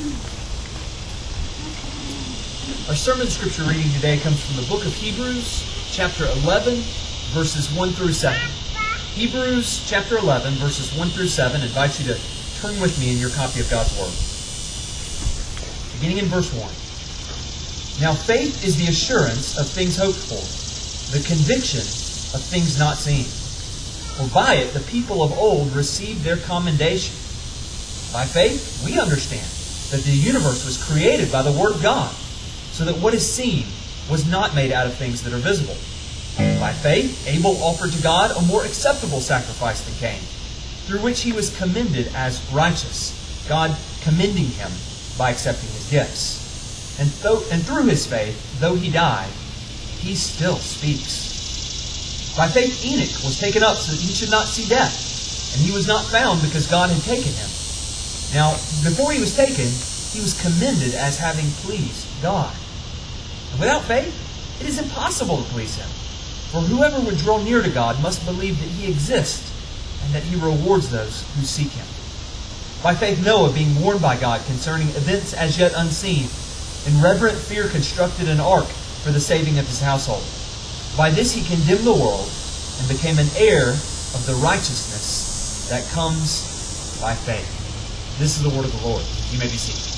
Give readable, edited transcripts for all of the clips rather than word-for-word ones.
Our sermon scripture reading today comes from the book of Hebrews, chapter 11, verses 1 through 7. Hebrews, chapter 11, verses 1 through 7. I invite you to turn with me in your copy of God's Word. Beginning in verse 1. Now faith is the assurance of things hoped for, the conviction of things not seen. For by it the people of old received their commendation. By faith we understand that the universe was created by the Word of God, so that what is seen was not made out of things that are visible. By faith Abel offered to God a more acceptable sacrifice than Cain, through which he was commended as righteous, God commending him by accepting his gifts. And through his faith, though he died, he still speaks. By faith Enoch was taken up so that he should not see death, and he was not found because God had taken him. Now, before he was taken, he was commended as having pleased God. And without faith, it is impossible to please Him. For whoever would draw near to God must believe that He exists, and that He rewards those who seek Him. By faith Noah, being warned by God concerning events as yet unseen, in reverent fear constructed an ark for the saving of his household. By this he condemned the world, and became an heir of the righteousness that comes by faith. This is the word of the Lord. You may be seated.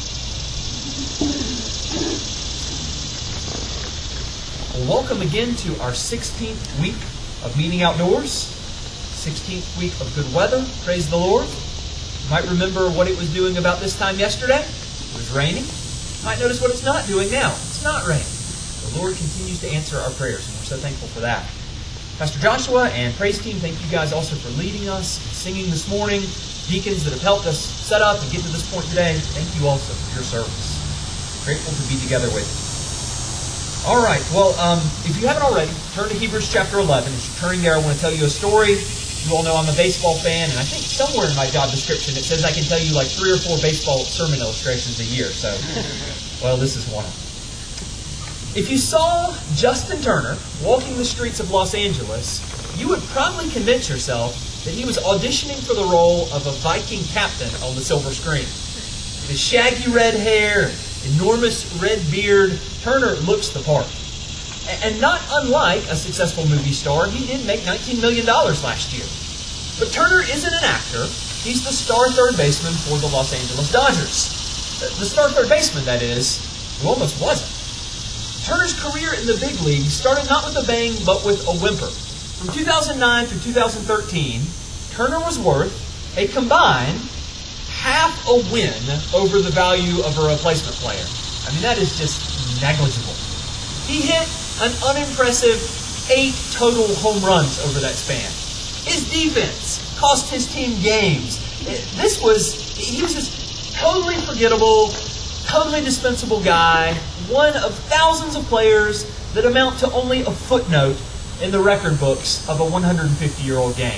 Well, welcome again to our 16th week of Meeting Outdoors. 16th week of good weather. Praise the Lord. You might remember what it was doing about this time yesterday. It was raining. You might notice what it's not doing now. It's not raining. The Lord continues to answer our prayers, and we're so thankful for that. Pastor Joshua and praise team, thank you guys also for leading us, singing this morning. Deacons that have helped us set up and get to this point today, thank you also for your service. Grateful to be together with you. All right, well, if you haven't already, turn to Hebrews chapter 11. As you're turning there, I want to tell you a story. You all know I'm a baseball fan, and I think somewhere in my job description it says I can tell you like 3 or 4 baseball sermon illustrations a year. So, well, this is one of them. If you saw Justin Turner walking the streets of Los Angeles, you would probably convince yourself that he was auditioning for the role of a Viking captain on the silver screen. With his shaggy red hair, enormous red beard, Turner looks the part. And not unlike a successful movie star, he did make $19 million last year. But Turner isn't an actor. He's the star third baseman for the Los Angeles Dodgers. The star third baseman, that is, who almost wasn't. Turner's career in the big leagues started not with a bang, but with a whimper. From 2009 through 2013, Turner was worth a combined half a win over the value of a replacement player. I mean, that is just negligible. He hit an unimpressive 8 total home runs over that span. His defense cost his team games. He was this totally forgettable, totally dispensable guy, one of thousands of players that amount to only a footnote in the record books of a 150-year-old game.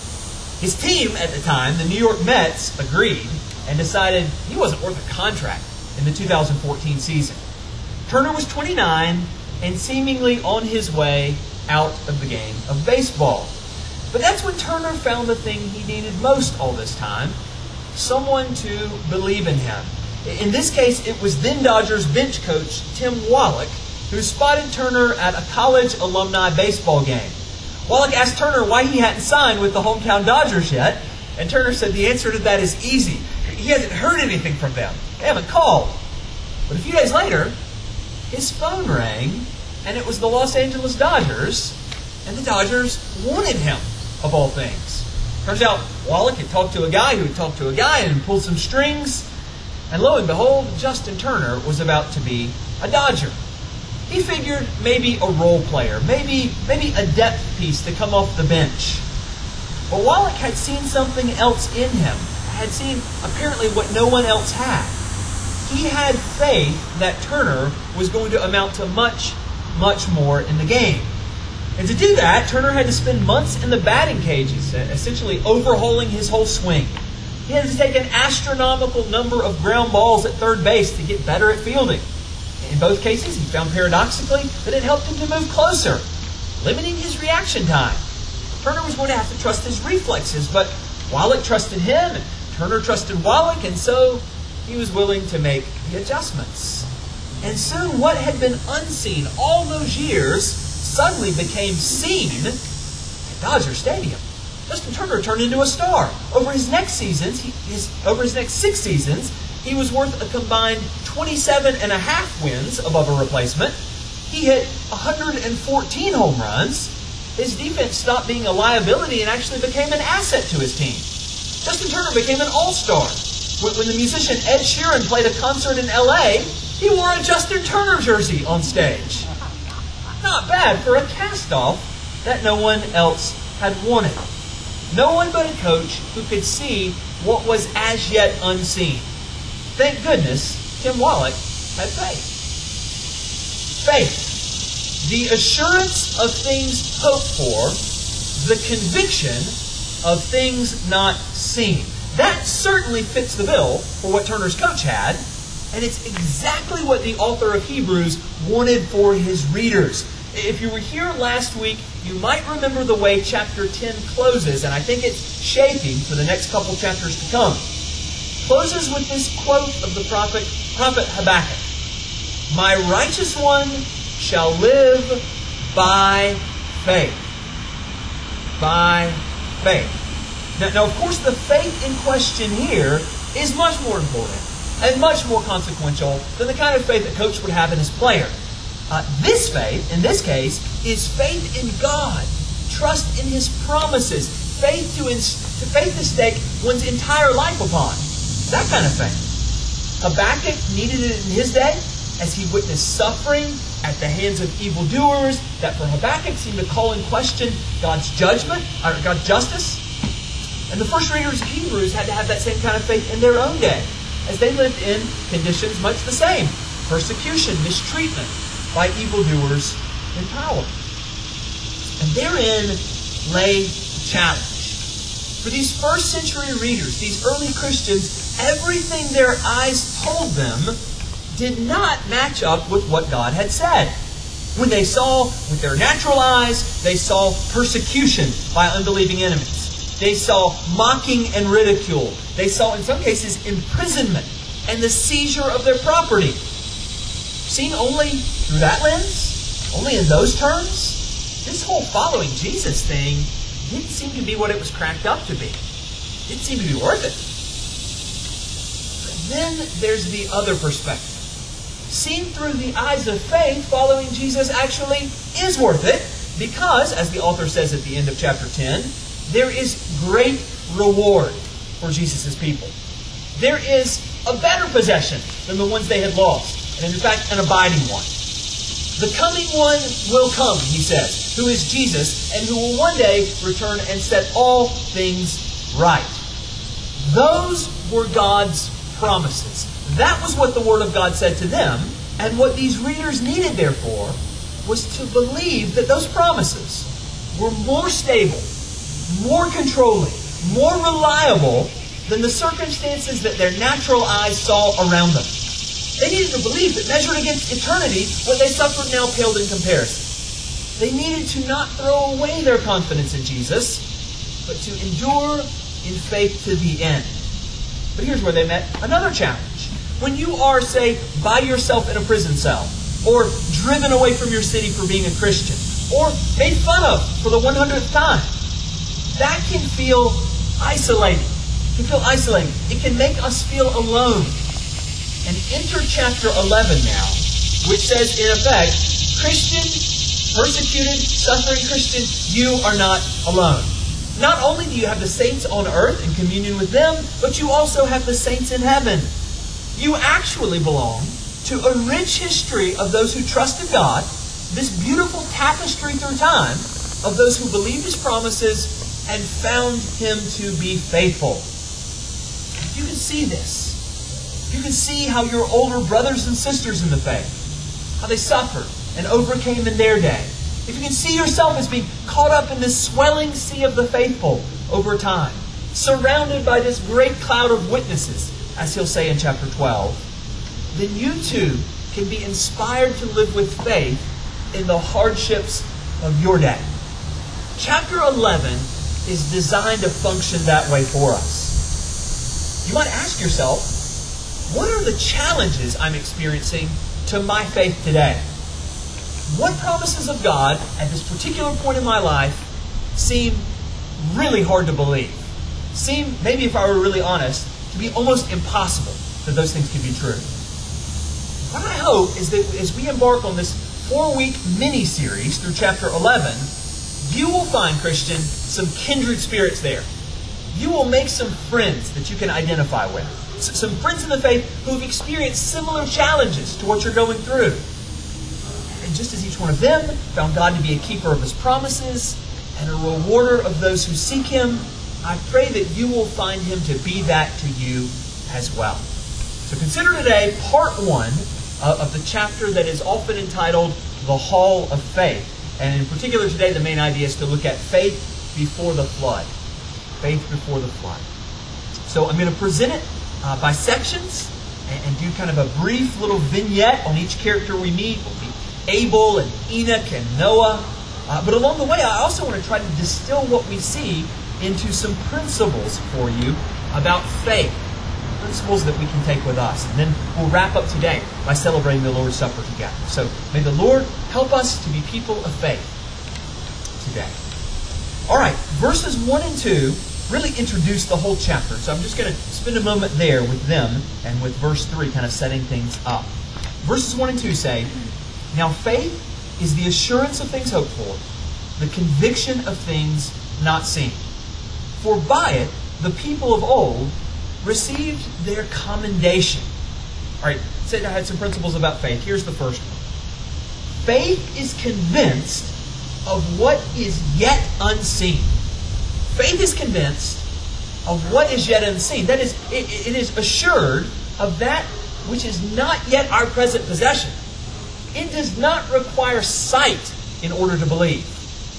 His team at the time, the New York Mets, agreed and decided he wasn't worth a contract in the 2014 season. Turner was 29 and seemingly on his way out of the game of baseball. But that's when Turner found the thing he needed most all this time: someone to believe in him. In this case, it was then Dodgers bench coach Tim Wallach who spotted Turner at a college alumni baseball game. Wallach asked Turner why he hadn't signed with the hometown Dodgers yet, and Turner said the answer to that is easy. He hasn't heard anything from them. They haven't called. But a few days later, his phone rang, and it was the Los Angeles Dodgers, and the Dodgers wanted him, of all things. Turns out Wallach had talked to a guy who had talked to a guy and pulled some strings, and lo and behold, Justin Turner was about to be a Dodger. He figured maybe a role player, maybe a depth piece to come off the bench. But Wallach had seen something else in him, had seen apparently what no one else had. He had faith that Turner was going to amount to much, much more in the game. And to do that, Turner had to spend months in the batting cages, essentially overhauling his whole swing. He had to take an astronomical number of ground balls at third base to get better at fielding. In both cases, he found paradoxically that it helped him to move closer, limiting his reaction time. Turner was going to have to trust his reflexes, but Wallach trusted him, and Turner trusted Wallach, and so he was willing to make the adjustments. And soon what had been unseen all those years suddenly became seen at Dodger Stadium. Justin Turner turned into a star. Over his next 6 seasons, he was worth a combined 27.5 wins above a replacement. He hit 114 home runs. His defense stopped being a liability and actually became an asset to his team. Justin Turner became an all-star. When the musician Ed Sheeran played a concert in L.A., he wore a Justin Turner jersey on stage. Not bad for a cast-off that no one else had wanted. No one but a coach who could see what was as yet unseen. Thank goodness Tim Wallach had faith. Faith. The assurance of things hoped for, the conviction of things not seen. That certainly fits the bill for what Turner's coach had, and it's exactly what the author of Hebrews wanted for his readers. If you were here last week, you might remember the way chapter 10 closes, and I think it's shaping for the next couple chapters to come. It closes with this quote of the prophet Habakkuk. My righteous one shall live by faith. By faith. Now, of course, the faith in question here is much more important and much more consequential than the kind of faith that coach would have in his player. This faith, in this case, is faith in God, trust in His promises, faith to stake one's entire life upon. That kind of faith. Habakkuk needed it in his day as he witnessed suffering at the hands of evildoers that for Habakkuk seemed to call in question God's judgment, or God's justice. And the first readers of Hebrews had to have that same kind of faith in their own day, as they lived in conditions much the same. Persecution, mistreatment by evildoers in power. And therein lay the challenge. For these first century readers, these early Christians, everything their eyes told them did not match up with what God had said. When they saw with their natural eyes, they saw persecution by unbelieving enemies. They saw mocking and ridicule. They saw, in some cases, imprisonment and the seizure of their property. Seen only through that lens, only in those terms, this whole following Jesus thing didn't seem to be what it was cracked up to be. It didn't seem to be worth it. But then there's the other perspective. Seen through the eyes of faith, following Jesus actually is worth it because, as the author says at the end of chapter 10, there is great reward for Jesus' people. There is a better possession than the ones they had lost, and in fact, an abiding one. The coming one will come, he says, who is Jesus, and who will one day return and set all things right. Those were God's promises. That was what the Word of God said to them, and what these readers needed, therefore, was to believe that those promises were more stable, more controlling, more reliable than the circumstances that their natural eyes saw around them. They needed to believe that measured against eternity, what they suffered now paled in comparison. They needed to not throw away their confidence in Jesus, but to endure in faith to the end. But here's where they met another challenge. When you are, say, by yourself in a prison cell, or driven away from your city for being a Christian, or made fun of for the 100th time, that can feel isolating. It can feel isolating. It can make us feel alone. And enter chapter 11 now, which says, in effect, Christian, persecuted, suffering Christian, you are not alone. Not only do you have the saints on earth in communion with them, but you also have the saints in heaven. You actually belong to a rich history of those who trusted God, this beautiful tapestry through time of those who believed His promises and found Him to be faithful. If you can see this, you can see how your older brothers and sisters in the faith, how they suffered and overcame in their day. If you can see yourself as being caught up in this swelling sea of the faithful over time, surrounded by this great cloud of witnesses, as he'll say in chapter 12, then you too can be inspired to live with faith in the hardships of your day. Chapter 11 is designed to function that way for us. You might ask yourself, what are the challenges I'm experiencing to my faith today? What promises of God at this particular point in my life seem really hard to believe? Seem, maybe if I were really honest, to be almost impossible that those things could be true. What I hope is that as we embark on this 4-week mini-series through chapter 11, you will find, Christian, some kindred spirits there. You will make some friends that you can identify with. Some friends in the faith who have experienced similar challenges to what you're going through. And just as each one of them found God to be a keeper of His promises and a rewarder of those who seek Him, I pray that you will find Him to be that to you as well. So consider today part 1 of the chapter that is often entitled The Hall of Faith. And in particular today, the main idea is to look at faith before the flood. Faith before the flood. So I'm going to present it by sections and do kind of a brief little vignette on each character we meet. We'll meet Abel and Enoch and Noah. But along the way, I also want to try to distill what we see into some principles for you about faith. Principles that we can take with us. And then we'll wrap up today by celebrating the Lord's Supper together. So may the Lord help us to be people of faith today. All right, verses 1 and 2 really introduce the whole chapter. So I'm just going to spend a moment there with them and with verse 3 kind of setting things up. Verses 1 and 2 say, "Now faith is the assurance of things hoped for, the conviction of things not seen. For by it the people of old received their commendation." All right, said I had some principles about faith. Here's the first one. Faith is convinced of what is yet unseen. Faith is convinced of what is yet unseen. That is, it is assured of that which is not yet our present possession. It does not require sight in order to believe.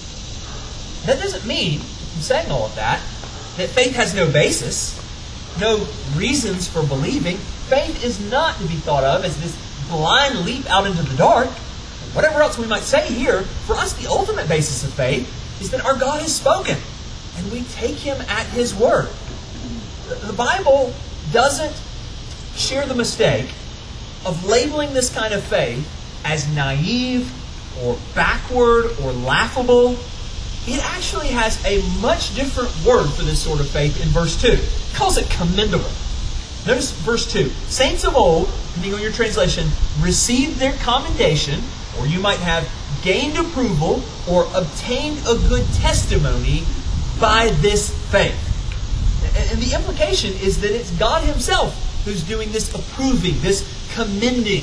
That doesn't mean, in saying all of that faith has no basis, no reasons for believing. Faith is not to be thought of as this blind leap out into the dark. Whatever else we might say here, for us the ultimate basis of faith is that our God has spoken, and we take Him at His word. The Bible doesn't share the mistake of labeling this kind of faith as naive or backward or laughable. It actually has a much different word for this sort of faith in verse 2. It calls it commendable. Notice verse 2. Saints of old, depending on your translation, received their commendation, or you might have gained approval or obtained a good testimony by this faith. And the implication is that it's God Himself who's doing this approving, this commending.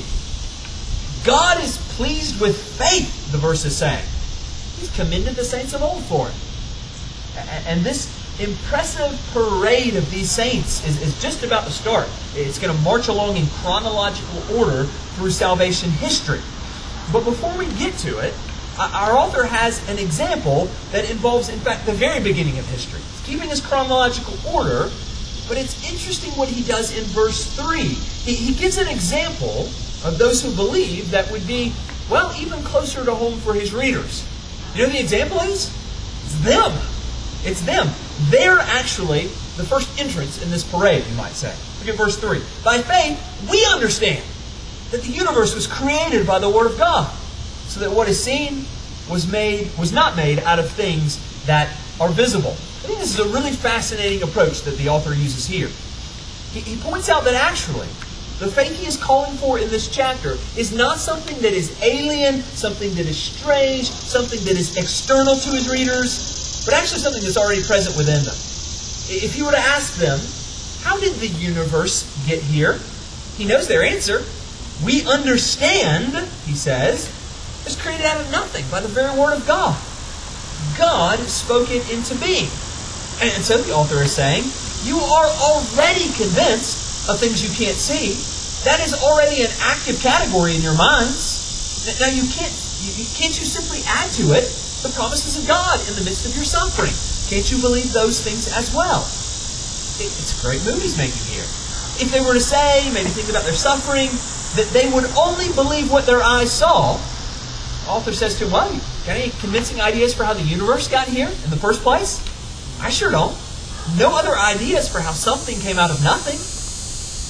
God is pleased with faith, the verse is saying. He's commended the saints of old for it. And this impressive parade of these saints is just about to start. It's going to march along in chronological order through salvation history. But before we get to it, our author has an example that involves, in fact, the very beginning of history. He's keeping his chronological order, but it's interesting what he does in verse 3. He gives an example of those who believe that would be, well, even closer to home for his readers. You know what the example is? It's them. It's them. They're actually the first entrants in this parade, you might say. Look at verse 3. By faith, we understand that the universe was created by the Word of God, so that what is seen was not made out of things that are visible. I think this is a really fascinating approach that the author uses here. He points out that actually, the faith he is calling for in this chapter is not something that is alien, something that is strange, something that is external to his readers, but actually something that's already present within them. If you were to ask them, how did the universe get here? He knows their answer. We understand, he says, it's created out of nothing by the very Word of God. God spoke it into being. And so the author is saying, you are already convinced of things you can't see. That is already an active category in your minds. Now can't you simply add to it the promises of God in the midst of your suffering? Can't you believe those things as well? It's a great move he's making here. If they were to say, maybe think about their suffering, that they would only believe what their eyes saw, the author says to him, well, you got any convincing ideas for how the universe got here in the first place? I sure don't. No other ideas for how something came out of nothing.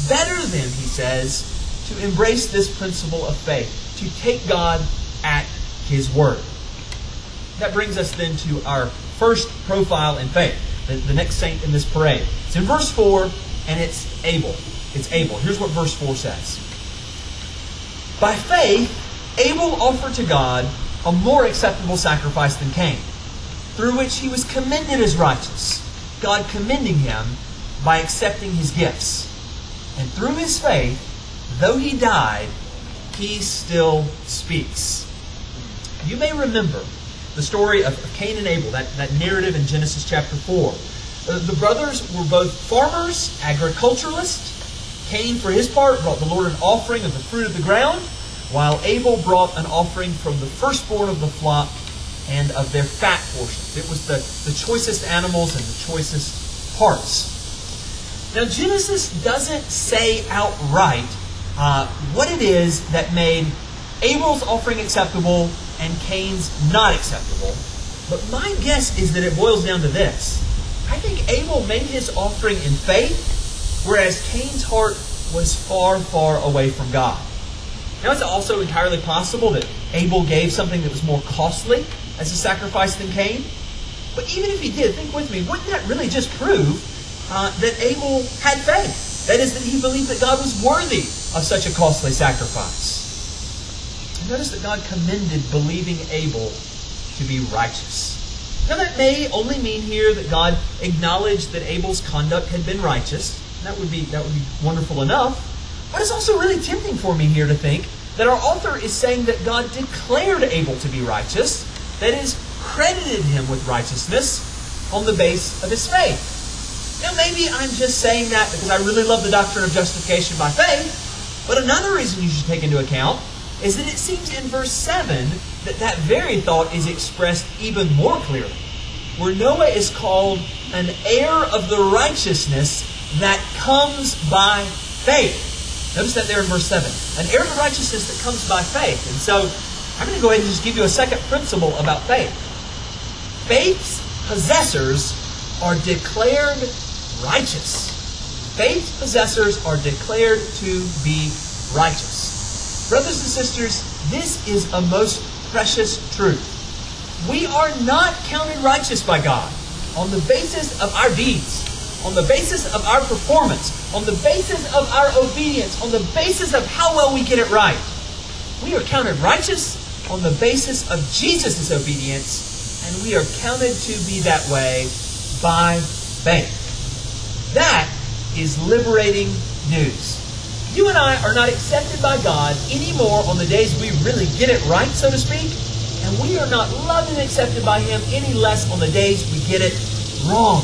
It's better then, he says, to embrace this principle of faith, to take God at His word. That brings us then to our first profile in faith, the next saint in this parade. It's in verse 4, and it's Abel. It's Abel. Here's what verse 4 says. By faith, Abel offered to God a more acceptable sacrifice than Cain, through which he was commended as righteous, God commending him by accepting his gifts. And through his faith, though he died, he still speaks. You may remember the story of Cain and Abel, that narrative in Genesis chapter 4. The brothers were both farmers, agriculturalists. Cain, for his part, brought the Lord an offering of the fruit of the ground, while Abel brought an offering from the firstborn of the flock and of their fat portions. It was the choicest animals and the choicest parts. Now, Genesis doesn't say outright what it is that made Abel's offering acceptable and Cain's not acceptable. But my guess is that it boils down to this. I think Abel made his offering in faith, whereas Cain's heart was far, far away from God. Now, it's also entirely possible that Abel gave something that was more costly as a sacrifice than Cain. But even if he did, think with me, wouldn't that really just prove that Abel had faith? That is, that he believed that God was worthy of such a costly sacrifice. And notice that God commended believing Abel to be righteous. Now, that may only mean here that God acknowledged that Abel's conduct had been righteous. That would be wonderful enough. But it's also really tempting for me here to think that our author is saying that God declared Abel to be righteous, that is, credited him with righteousness on the base of his faith. Now, maybe I'm just saying that because I really love the doctrine of justification by faith, but another reason you should take into account is that it seems in verse 7 that very thought is expressed even more clearly, where Noah is called an heir of the righteousness that comes by faith. Notice that there in verse 7. An heir of the righteousness that comes by faith. And so, I'm going to go ahead and just give you a second principle about faith. Faith's possessors are declared righteous. Faith's possessors are declared to be righteous. Brothers and sisters, this is a most precious truth. We are not counted righteous by God on the basis of our deeds, on the basis of our performance, on the basis of our obedience, on the basis of how well we get it right. We are counted righteous on the basis of Jesus' obedience, and we are counted to be that way by faith. That is liberating news. You and I are not accepted by God anymore on the days we really get it right, so to speak, and we are not loved and accepted by Him any less on the days we get it wrong.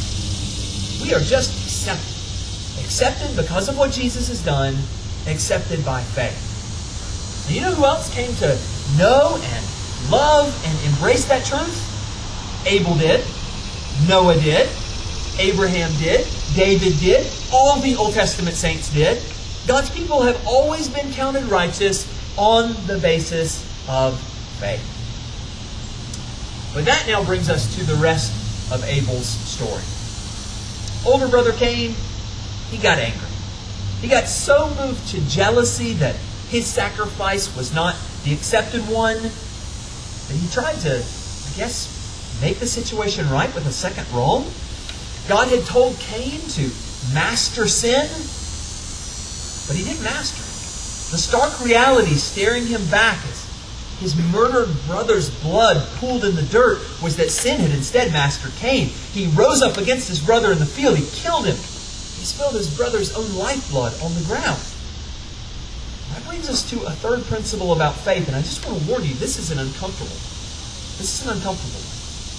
We are just accepted. Accepted because of what Jesus has done, accepted by faith. And you know who else came to know and love and embrace that truth? Abel did. Noah did. Abraham did. David did. All the Old Testament saints did. God's people have always been counted righteous on the basis of faith. But that now brings us to the rest of Abel's story. Older brother Cain, he got angry. He got so moved to jealousy that his sacrifice was not the accepted one that he tried to, make the situation right with a second wrong. God had told Cain to master sin, but he didn't master it. The stark reality staring him back as his murdered brother's blood pooled in the dirt was that sin had instead mastered Cain. He rose up against his brother in the field. He killed him. He spilled his brother's own lifeblood on the ground. That brings us to a third principle about faith, and I just want to warn you, this is an uncomfortable one. This is an uncomfortable one.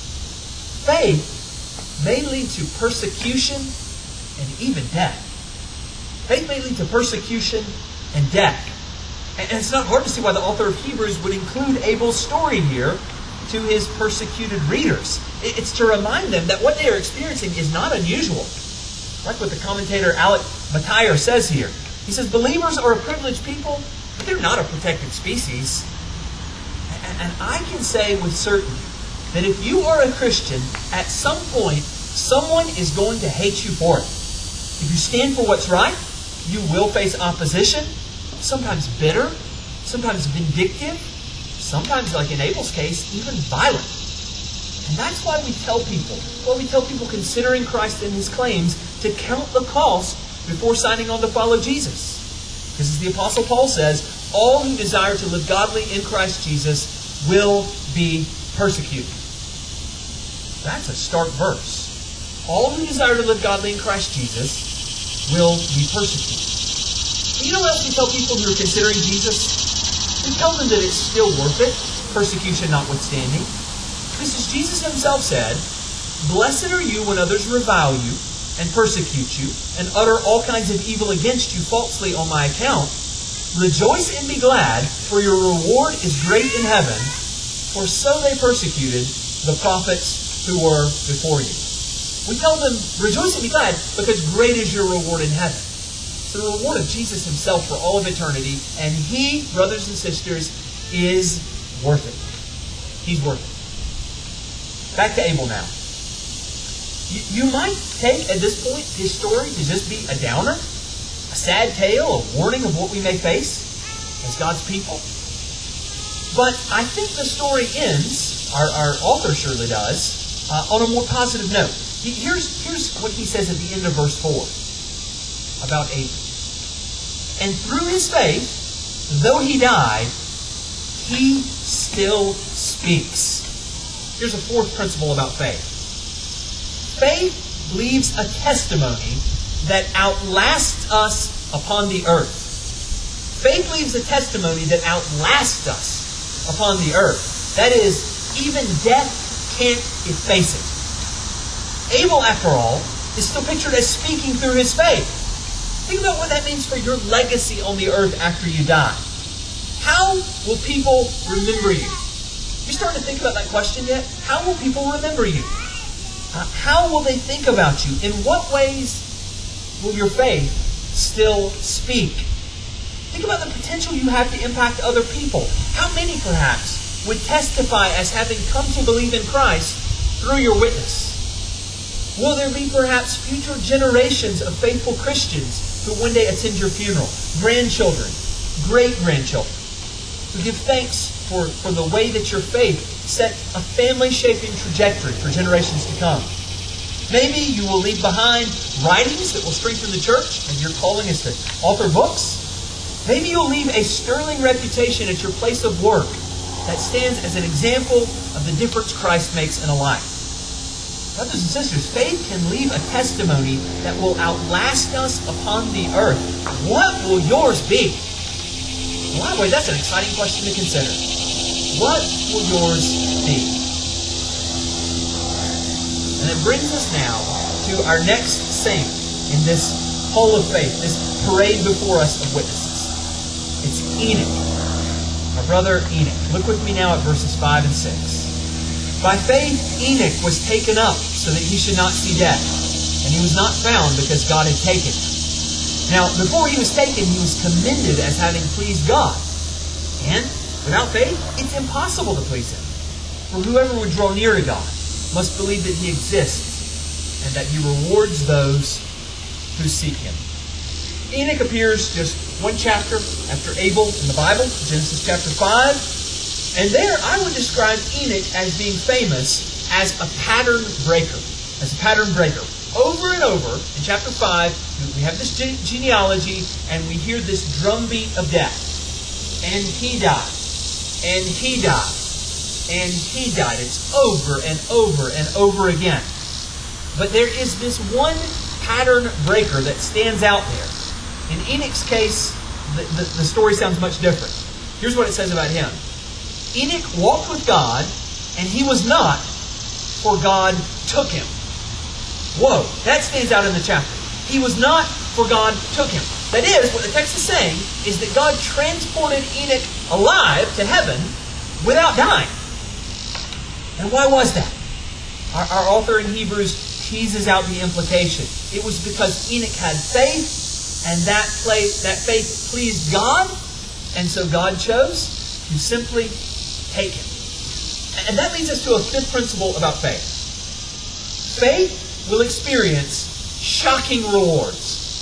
Faith may lead to persecution and even death. Faith may lead to persecution and death. And it's not hard to see why the author of Hebrews would include Abel's story here to his persecuted readers. It's to remind them that what they are experiencing is not unusual. Like what the commentator Alec Matthier says here. He says, believers are a privileged people, but they're not a protected species. And I can say with certainty that if you are a Christian, at some point, someone is going to hate you for it. If you stand for what's right, you will face opposition, sometimes bitter, sometimes vindictive, sometimes, like in Abel's case, even violent. And that's why we tell people considering Christ and His claims to count the cost before signing on to follow Jesus. Because as the Apostle Paul says, all who desire to live godly in Christ Jesus will be persecuted. That's a stark verse. All who desire to live godly in Christ Jesus will be persecuted. And you know what else we tell people who are considering Jesus? We tell them that it's still worth it, persecution notwithstanding. Because as Jesus Himself said, "Blessed are you when others revile you and persecute you and utter all kinds of evil against you falsely on my account. Rejoice and be glad, for your reward is great in heaven, for so they persecuted the prophets who were before you." We tell them, rejoice and be glad, because great is your reward in heaven. It's the reward of Jesus Himself for all of eternity, and He, brothers and sisters, is worth it. He's worth it. Back to Abel now. You might take, at this point, his story to just be a downer, a sad tale, a warning of what we may face as God's people. But I think the story ends, our author surely does, on a more positive note. Here's what he says at the end of verse 4 about Abel. "And through his faith, though he died, he still speaks." Here's a fourth principle about faith. Faith leaves a testimony that outlasts us upon the earth. Faith leaves a testimony that outlasts us upon the earth. That is, even death can't efface it. Abel, after all, is still pictured as speaking through his faith. Think about what that means for your legacy on the earth after you die. How will people remember you? You starting to think about that question yet? How will people remember you? How will they think about you? In what ways will your faith still speak? Think about the potential you have to impact other people. How many, perhaps, would testify as having come to believe in Christ through your witness? Will there be perhaps future generations of faithful Christians who one day attend your funeral? Grandchildren, great-grandchildren, who give thanks for the way that your faith set a family-shaping trajectory for generations to come. Maybe you will leave behind writings that will strengthen the church, and your calling is to author books. Maybe you'll leave a sterling reputation at your place of work that stands as an example of the difference Christ makes in a life. Brothers and sisters, faith can leave a testimony that will outlast us upon the earth. What will yours be? Well, boy, that's an exciting question to consider. What will yours be? And it brings us now to our next saint in this hall of faith, this parade before us of witnesses. It's Enoch, our brother Enoch. Look with me now at verses 5 and 6. "By faith Enoch was taken up so that he should not see death, and he was not found because God had taken him. Now, before he was taken, he was commended as having pleased God. And without faith, it's impossible to please Him. For whoever would draw near to God must believe that He exists and that He rewards those who seek Him." Enoch appears just one chapter after Abel in the Bible, Genesis chapter 5. And there I would describe Enoch as being famous as a pattern breaker. As a pattern breaker. Over and over in chapter 5, we have this genealogy and we hear this drumbeat of death. And he died. And he died. And he died. It's over and over and over again. But there is this one pattern breaker that stands out there. In Enoch's case, the story sounds much different. Here's what it says about him. Enoch walked with God, and he was not, for God took him. Whoa, that stands out in the chapter. He was not, for God took him. That is, what the text is saying is that God transported Enoch alive to heaven without dying. And why was that? Our author in Hebrews teases out the implication. It was because Enoch had faith, and that faith pleased God, and so God chose to simply take him. And that leads us to a fifth principle about faith. Faith will experience shocking rewards.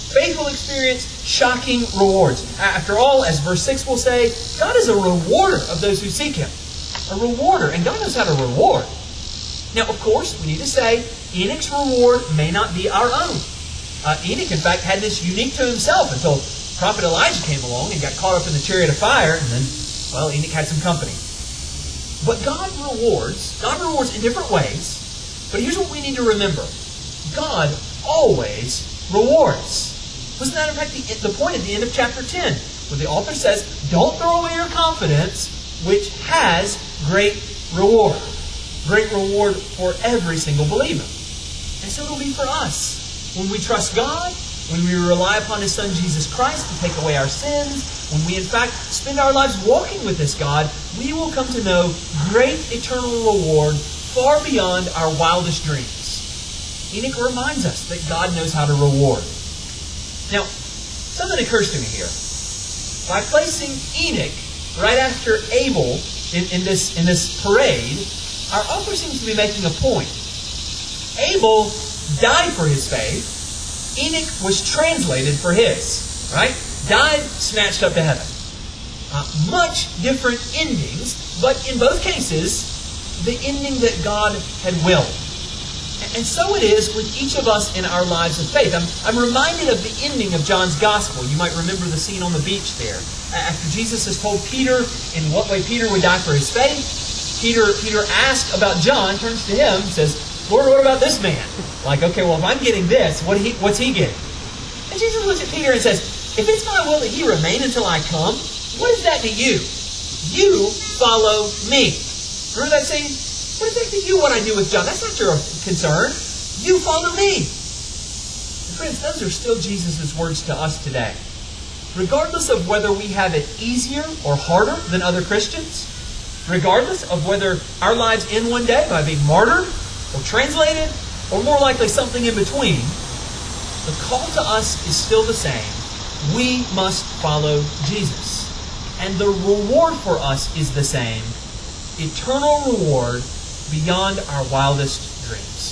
Faith will experience shocking rewards. After all, as verse 6 will say, God is a rewarder of those who seek Him. A rewarder, and God knows how to reward. Now, of course, we need to say, Enoch's reward may not be our own. Enoch, in fact, had this unique to himself until Prophet Elijah came along and got caught up in the chariot of fire, and then, well, Enoch had some company. But God rewards in different ways, but here's what we need to remember. God always rewards. Wasn't that, in fact, the point at the end of chapter 10, where the author says, don't throw away your confidence, which has great reward. Great reward for every single believer. And so it'll be for us. When we trust God, when we rely upon His Son Jesus Christ to take away our sins, when we in fact spend our lives walking with this God, we will come to know great eternal reward far beyond our wildest dreams. Enoch reminds us that God knows how to reward. Now, something occurs to me here. By placing Enoch right after Abel in this parade, our author seems to be making a point. Abel died for his faith. Enoch was translated for his. Right? Died, snatched up to heaven. Much different endings, but in both cases, the ending that God had willed. And so it is with each of us in our lives of faith. I'm reminded of the ending of John's Gospel. You might remember the scene on the beach there. After Jesus has told Peter in what way Peter would die for his faith, Peter asks about John, turns to him, and says, Lord, what about this man? Like, okay, well, if I'm getting this, what's he getting? And Jesus looks at Peter and says, if it's my will that he remain until I come, what is that to you? You follow me. Remember that saying? What is that to you, what I do with John? That's not your concern. You follow me. And friends, those are still Jesus' words to us today. Regardless of whether we have it easier or harder than other Christians, regardless of whether our lives end one day by being martyred or translated, or more likely something in between, the call to us is still the same. We must follow Jesus. And the reward for us is the same. Eternal reward beyond our wildest dreams.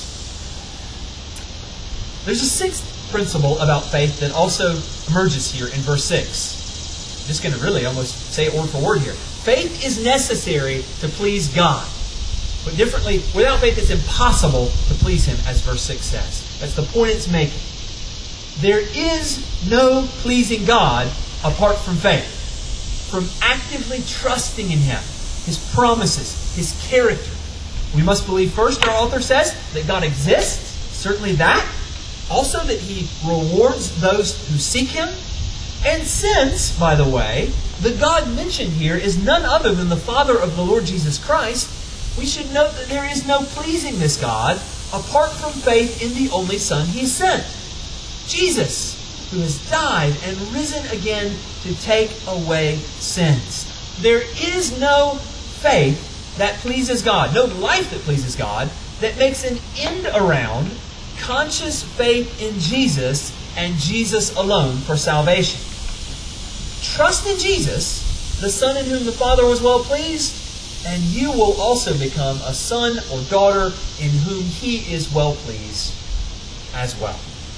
There's a sixth principle about faith that also emerges here in verse 6. I'm just going to really almost say it word for word here. Faith is necessary to please God. But differently, without faith it's impossible to please Him, as verse 6 says. That's the point it's making. There is no pleasing God apart from faith. From actively trusting in Him, His promises, His character. We must believe first, our author says, that God exists. Certainly that. Also that He rewards those who seek Him. And since, by the way, the God mentioned here is none other than the Father of the Lord Jesus Christ, we should note that there is no pleasing this God apart from faith in the only Son He sent. Jesus, who has died and risen again to take away sins. There is no faith that pleases God, no life that pleases God, that makes an end around conscious faith in Jesus and Jesus alone for salvation. Trust in Jesus, the Son in whom the Father was well pleased, and you will also become a son or daughter in whom He is well pleased as well.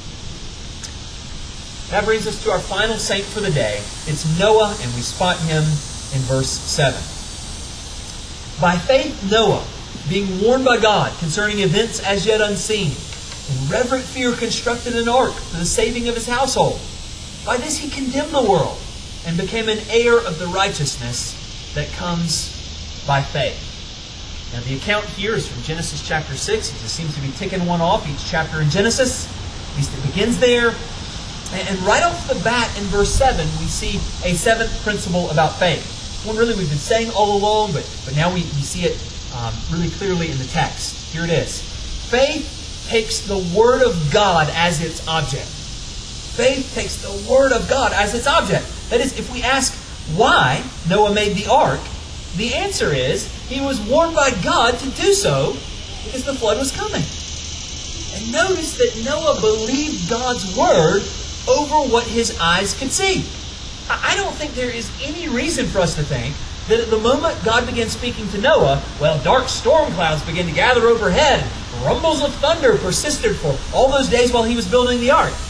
That brings us to our final saint for the day. It's Noah, and we spot him in verse 7. By faith Noah, being warned by God concerning events as yet unseen, in reverent fear constructed an ark for the saving of his household. By this he condemned the world, and became an heir of the righteousness that comes by faith. Now the account here is from Genesis chapter 6. He just seems to be ticking one off each chapter in Genesis. At least it begins there. And right off the bat in verse 7, we see a seventh principle about faith. One really we've been saying all along, but now we see it really clearly in the text. Here it is. Faith takes the Word of God as its object. Faith takes the Word of God as its object. That is, if we ask why Noah made the ark, the answer is he was warned by God to do so because the flood was coming. And notice that Noah believed God's Word over what his eyes could see. I don't think there is any reason for us to think that at the moment God began speaking to Noah, well, dark storm clouds began to gather overhead. Rumbles of thunder persisted for all those days while he was building the ark.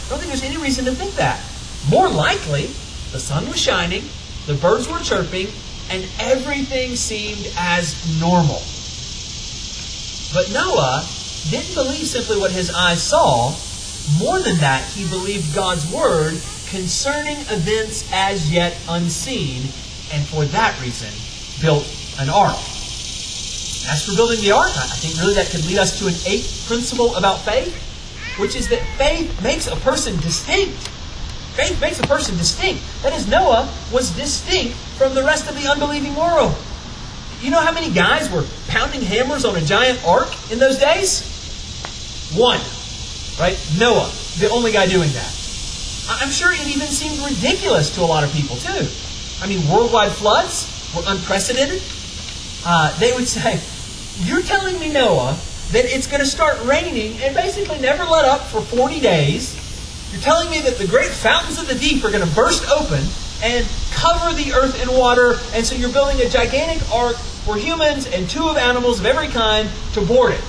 I don't think there's any reason to think that. More likely, the sun was shining, the birds were chirping, and everything seemed as normal. But Noah didn't believe simply what his eyes saw. More than that, he believed God's word concerning events as yet unseen, and for that reason, built an ark. As for building the ark, I think really that could lead us to an eighth principle about faith, which is that faith makes a person distinct. Faith makes a person distinct. That is, Noah was distinct from the rest of the unbelieving world. You know how many guys were pounding hammers on a giant ark in those days? One. Right? Noah, the only guy doing that. I'm sure it even seemed ridiculous to a lot of people too. I mean, worldwide floods were unprecedented. They would say, "You're telling me, Noah, that it's going to start raining and basically never let up for 40 days. You're telling me that the great fountains of the deep are going to burst open and cover the earth in water, and so you're building a gigantic ark for humans and two of animals of every kind to board it."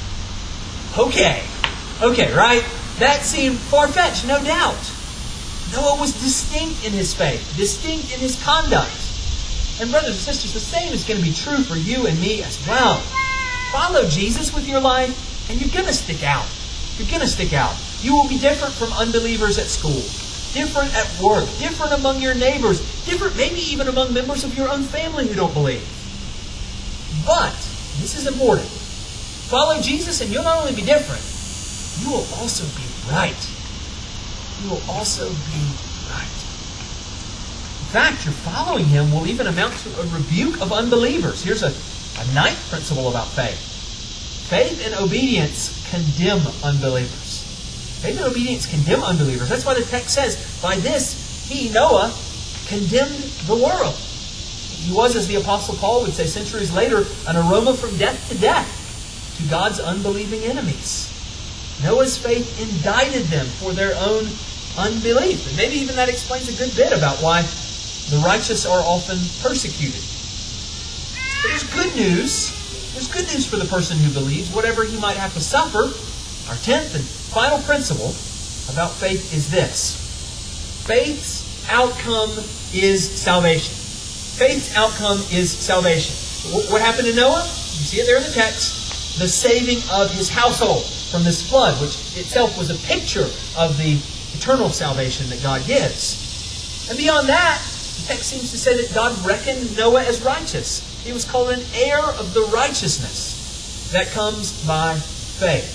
Okay, right? That seemed far-fetched, no doubt. Noah was distinct in his faith, distinct in his conduct. And brothers and sisters, the same is going to be true for you and me as well. Follow Jesus with your life, and you're going to stick out. You're going to stick out. You will be different from unbelievers at school, different at work, different among your neighbors, different maybe even among members of your own family who don't believe. But, this is important, follow Jesus and you'll not only be different, you will also be right. You will also be right. In fact, your following Him will even amount to a rebuke of unbelievers. Here's a ninth principle about faith. Faith and obedience condemn unbelievers. Faith and obedience condemn unbelievers. That's why the text says, by this, he, Noah, condemned the world. He was, as the Apostle Paul would say centuries later, an aroma from death to death to God's unbelieving enemies. Noah's faith indicted them for their own unbelief. And maybe even that explains a good bit about why the righteous are often persecuted. But there's good news. There's good news for the person who believes, whatever he might have to suffer. Our 10th and final principle about faith is this. Faith's outcome is salvation. Faith's outcome is salvation. What happened to Noah? You see it there in the text. The saving of his household from this flood, which itself was a picture of the eternal salvation that God gives. And beyond that, the text seems to say that God reckoned Noah as righteous. He was called an heir of the righteousness that comes by faith.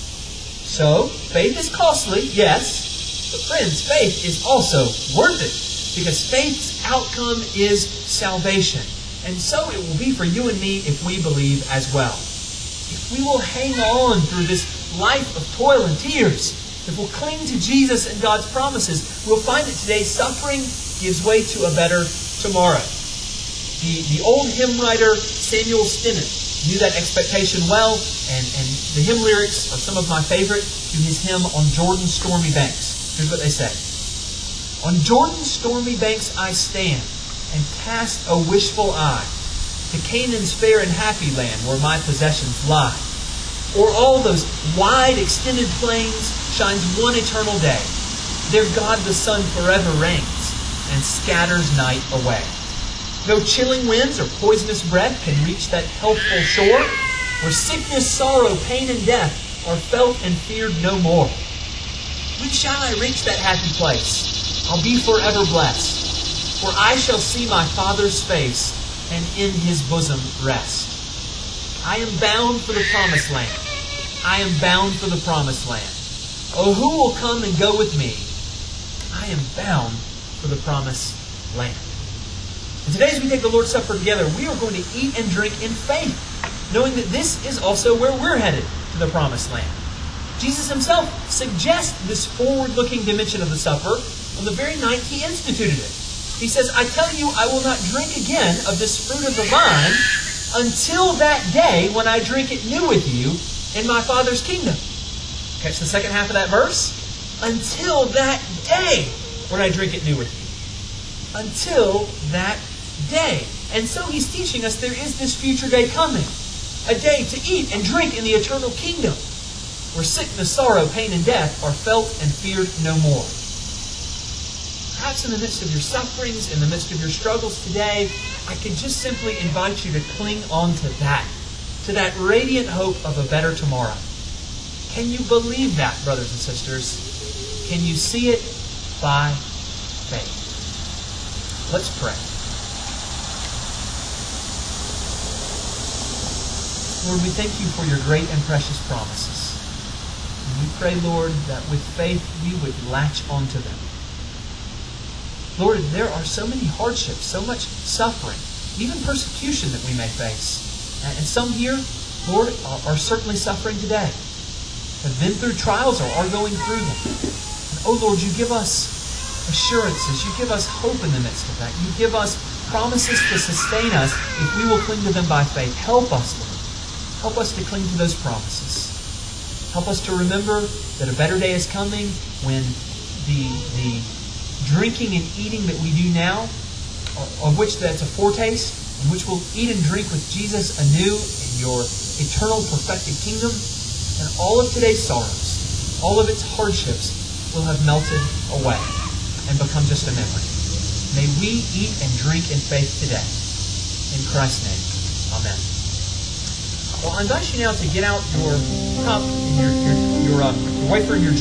So, faith is costly, yes, but friends, faith is also worth it, because faith's outcome is salvation. And so it will be for you and me if we believe as well. If we will hang on through this life of toil and tears, if we'll cling to Jesus and God's promises, we'll find that today's suffering gives way to a better tomorrow. The old hymn writer Samuel Stennett knew that expectation well, and the hymn lyrics are some of my favorite to his hymn On Jordan's Stormy Banks. Here's what they say. On Jordan's stormy banks I stand and cast a wishful eye to Canaan's fair and happy land where my possessions lie. O'er all those wide extended plains shines one eternal day. There God the sun forever reigns and scatters night away. No chilling winds or poisonous breath can reach that healthful shore, where sickness, sorrow, pain, and death are felt and feared no more. When shall I reach that happy place? I'll be forever blessed, for I shall see my Father's face and in His bosom rest. I am bound for the promised land. I am bound for the promised land. Oh, who will come and go with me? I am bound for the promised land. And today, as we take the Lord's Supper together, we are going to eat and drink in faith, knowing that this is also where we're headed, to the promised land. Jesus Himself suggests this forward-looking dimension of the supper on the very night He instituted it. He says, I tell you, I will not drink again of this fruit of the vine until that day when I drink it new with you in my Father's kingdom. Catch the second half of that verse? Until that day when I drink it new with you. Until that day. And so He's teaching us there is this future day coming. A day to eat and drink in the eternal kingdom. where sickness, sorrow, pain, and death are felt and feared no more. Perhaps in the midst of your sufferings, in the midst of your struggles today, I could just simply invite you to cling on to that radiant hope of a better tomorrow. Can you believe that, brothers and sisters? Can you see it by faith? Let's pray. Lord, we thank you for your great and precious promises. And we pray, Lord, that with faith we would latch onto them. Lord, there are so many hardships, so much suffering, even persecution that we may face. And some here, Lord, are certainly suffering today, have been through trials or are going through them. And, oh Lord, you give us assurances. You give us hope in the midst of that. You give us promises to sustain us if we will cling to them by faith. Help us, Lord. Help us to cling to those promises. Help us to remember that a better day is coming when the drinking and eating that we do now, of which that's a foretaste, in which we'll eat and drink with Jesus anew in your eternal perfected kingdom, and all of today's sorrows, all of its hardships will have melted away and become just a memory. May we eat and drink in faith today. In Christ's name, amen. Well, I invite you now to get out your cup and your wafer and your